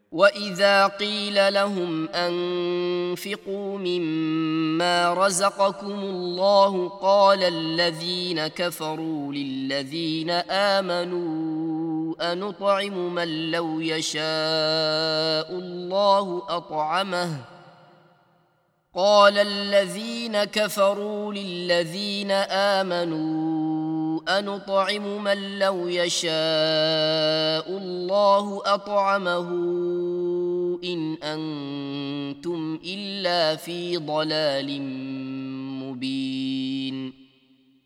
وإذا قيل لهم أنفقوا مما رزقكم الله قال الذين كفروا للذين آمنوا أنطعم من لو يشاء الله أطعمه قال الذين كفروا للذين آمنوا أنطعم من لو يشاء الله أطعمه إن أنتم إلا في ضلال مبين.